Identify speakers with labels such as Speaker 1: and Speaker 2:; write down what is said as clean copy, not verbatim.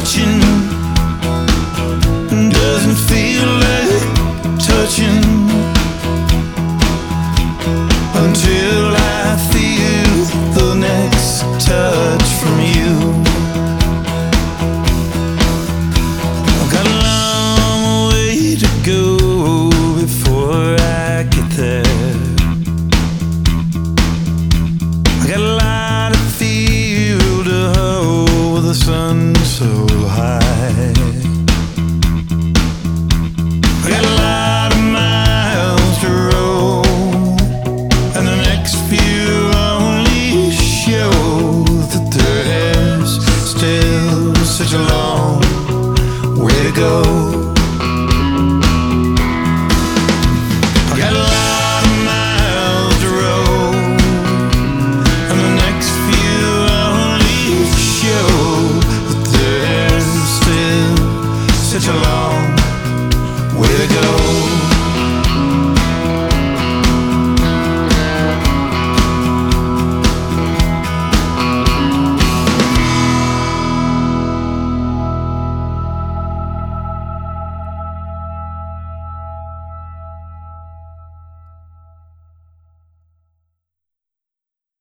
Speaker 1: touching doesn't feel like touching until I feel the next touch from you. I've got a long way to go before I get there. I got a lot of field to hoe with the sun so high. I got a lot of miles to roll, and the next few only show that there is still such a long way to go.